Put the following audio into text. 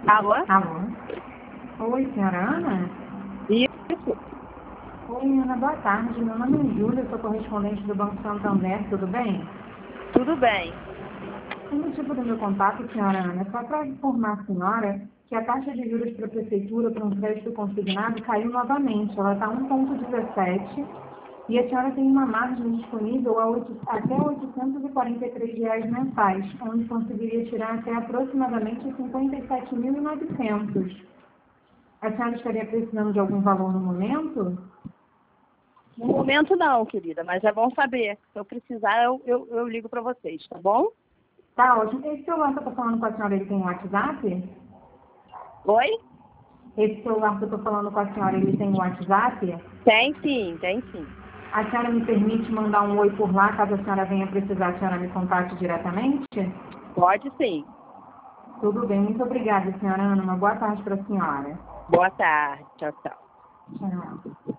Alô? Alô? Oi, senhora Ana? Isso. Oi, Ana, boa tarde. Meu nome é Júlia, sou correspondente do Banco Santander, tudo bem? Tudo bem. O motivo do meu contato, senhora Ana, é só para informar a senhora que a taxa de juros para a prefeitura para um crédito consignado caiu novamente. Ela está 1,17 e a senhora tem uma margem disponível até R$ 843 mensais, onde conseguiria tirar até aproximadamente 57.900. A senhora estaria precisando de algum valor no momento? No momento não, querida, mas é bom saber. Se eu precisar, eu ligo para vocês, tá bom? Tá ótimo. Esse celular que eu estou falando com a senhora, ele tem WhatsApp? Oi? Esse celular que eu estou falando com a senhora, ele tem WhatsApp? Tem sim, tem sim. A senhora me permite mandar um oi por lá, caso a senhora venha precisar, a senhora me contate diretamente? Pode sim. Tudo bem, muito obrigada, senhora Ana. Uma boa tarde para a senhora. Boa tarde. Tchau, tchau. Tchau.